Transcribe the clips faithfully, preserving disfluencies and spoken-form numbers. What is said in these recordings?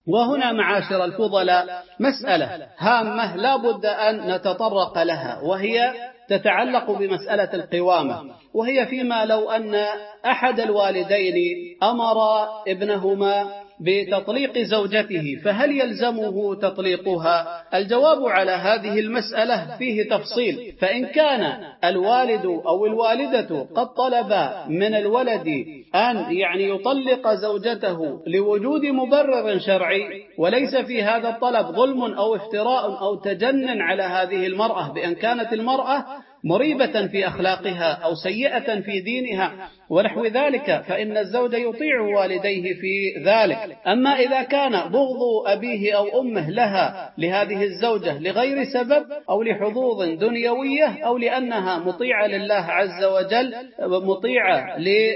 وهنا معاشر الفضلاء مسألة هامة لا بد أن نتطرق لها، وهي تتعلق بمسألة القوامة، وهي فيما لو أن أحد الوالدين أمر ابنهما بتطليق زوجته فهل يلزمه تطليقها؟ الجواب على هذه المسألة فيه تفصيل، فإن كان الوالد أو الوالدة قد طلب من الولد أن يعني يطلق زوجته لوجود مبرر شرعي، وليس في هذا الطلب ظلم أو افتراء أو تجنن على هذه المرأة بأن كانت المرأة مريبة في أخلاقها أو سيئة في دينها ونحو ذلك، فإن الزوج يطيع والديه في ذلك. أما إذا كان بغض أبيه أو أمه لها لهذه الزوجة لغير سبب أو لحظوظ دنيوية أو لأنها مطيعة لله عز وجل مطيعة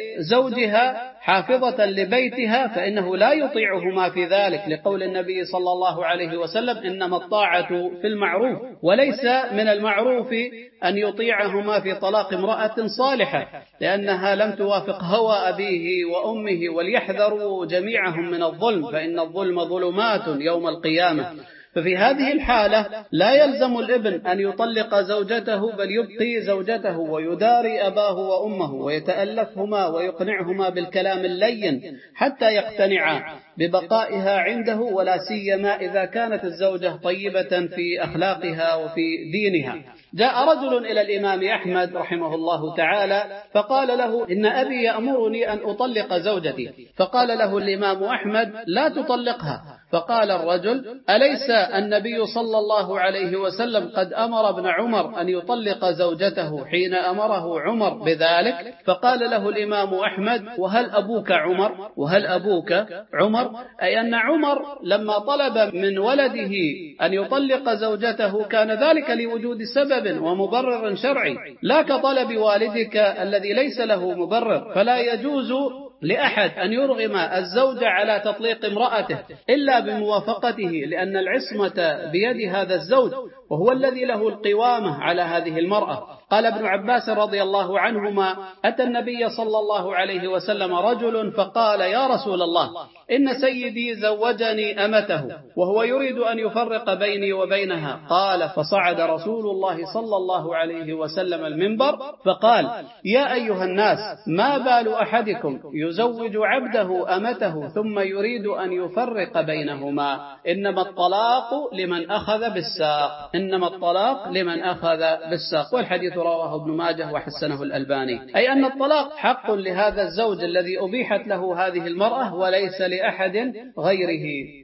لزوجها حافظة لبيتها، فإنه لا يطيعهما في ذلك، لقول النبي صلى الله عليه وسلم إنما الطاعة في المعروف، وليس من المعروف أن يطيعهما في طلاق امرأة صالحة لأنها لم توافق هوى أبيه وأمه، وليحذروا جميعهم من الظلم فإن الظلم ظلمات يوم القيامة. ففي هذه الحالة لا يلزم الابن أن يطلق زوجته، بل يبقي زوجته ويداري أباه وأمه ويتألفهما ويقنعهما بالكلام اللين حتى يقتنعا ببقائها عنده، ولا سيما إذا كانت الزوجة طيبة في أخلاقها وفي دينها. جاء رجل إلى الإمام أحمد رحمه الله تعالى فقال له إن أبي يأمرني أن أطلق زوجتي، فقال له الإمام أحمد لا تطلقها. فقال الرجل أليس النبي صلى الله عليه وسلم قد أمر ابن عمر أن يطلق زوجته حين أمره عمر بذلك؟ فقال له الإمام أحمد وهل أبوك عمر؟ وهل أبوك عمر؟ أي أن عمر لما طلب من ولده أن يطلق زوجته كان ذلك لوجود سبب ومبرر شرعي، لا كطلب والدك الذي ليس له مبرر. فلا يجوز لأحد أن يرغم الزوج على تطليق امرأته إلا بموافقته، لأن العصمة بيد هذا الزوج وهو الذي له القوامة على هذه المرأة. قال ابن عباس رضي الله عنهما أتى النبي صلى الله عليه وسلم رجل فقال يا رسول الله إن سيدي زوجني أمته وهو يريد أن يفرق بيني وبينها. قال فصعد رسول الله صلى الله عليه وسلم المنبر فقال يا أيها الناس ما بال أحدكم يزوج عبده أمته ثم يريد أن يفرق بينهما، إنما الطلاق لمن أخذ بالساق، إنما الطلاق لمن أخذ بالساق. والحديث رواه ابن ماجه وحسنه الألباني. أي أن الطلاق حق لهذا الزوج الذي أبيحت له هذه المرأة وليس لأحد غيره.